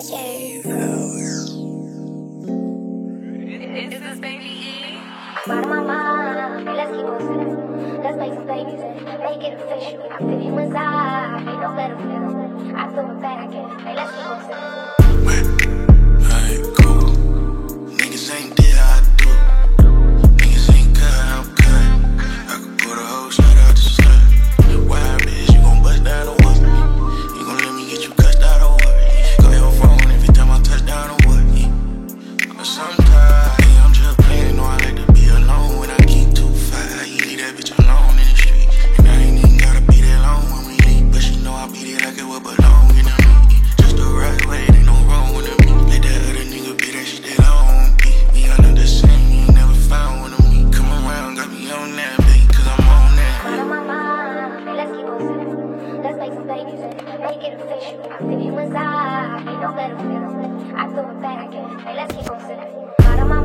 Is this baby E? I'm out of my mind, let's keep on sitting. Let's make some babies and make it official. I feel you inside, ain't no better feeling. I feel it bad, I guess. Hey, let's keep on sitting. Alright, cool. Niggas ain't did how I do. Niggas ain't cut how I'm cut. I could put a whole shot out the slut. Why, bitch, you gon' bust down or what? You gon' let me get you cussed out or what? Go your phone every time I touch down or what? But sometimes, I'm just playing. No, I like to be alone when I keep too far. You leave that bitch alone in the street. And I ain't even gotta be that long when we leave. But she know I beat it like it would belong in the meat. Just the right way, ain't no wrong with me. Let that other nigga be that shit that I don't be. We all the same, you ain't never found one of me. Come around, got me on that, baby, cause I'm on that. I'm out of my mind, let's keep on sitting. Let's make some babies and make it official. I feel you inside, ain't no better feeling. I feel it bad, I guess. Hey, let's keep on sitting. Out of my